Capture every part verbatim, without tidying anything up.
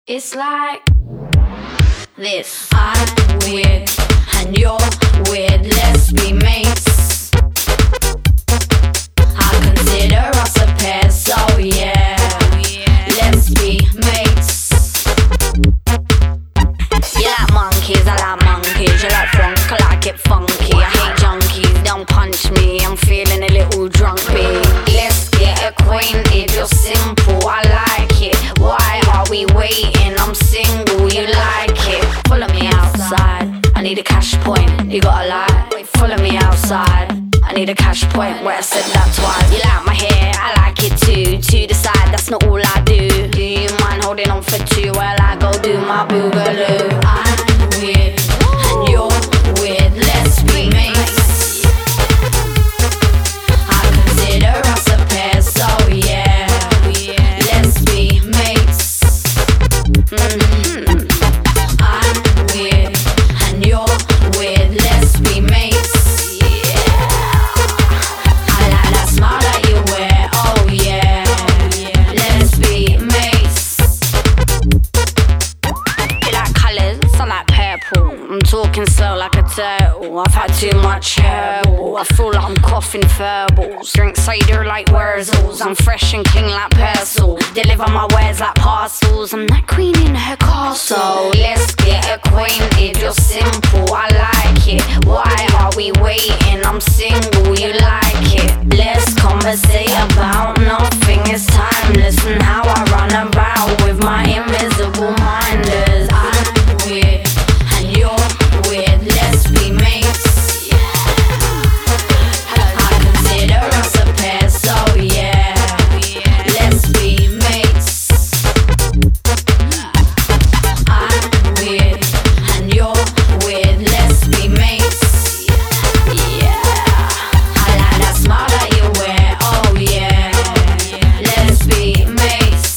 It's like this. I'm weird and you're weird. Let's be mates. I consider us a pair, so yeah, let's be mates. You like monkeys, I like monkeys. You like funk, I like it funky. I hate junkies, don't punch me. I'm feeling a little drunk, babe. Let's get acquainted, you're simple, I like it. Why are we waiting? I'm single, you like it. Follow me outside, I need a cash point. You gotta lie, follow me outside. I need a cash point where I said that twice. You like my hair, I like it too. To the side, that's not all I do. Do you mind holding on for two while I go do my boogaloo? I'm weird and you're weird, let's be mates. I consider us a pair, so yeah, let's be mates. Mm-hmm. I'm weird and you're weird, let's be mates. I'm talking slow like a turtle. I've had too much herbal. I feel like I'm coughing verbals. Drink cider like Wurzels. I'm fresh and clean like Persil. Deliver my wares like parcels. I'm that queen in her castle. Let's get acquainted, you're simple, I like it. Why are we waiting? I'm single, you like it. Let's conversate about nothing, it's timeless. And how I run about with my invisible minders. I'm weird and you're weird, let's be mates. I consider us a pair, so yeah, let's be mates. I'm weird and you're weird, let's be mates. Yeah, I like that smile that you wear, oh yeah, let's be mates.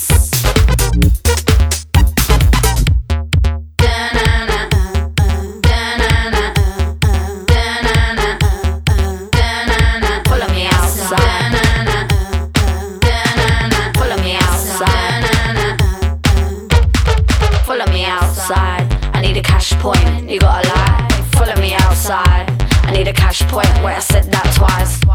Follow me outside, I need a cash point, you gotta lie. Follow me outside, I need a cash point where I said that twice.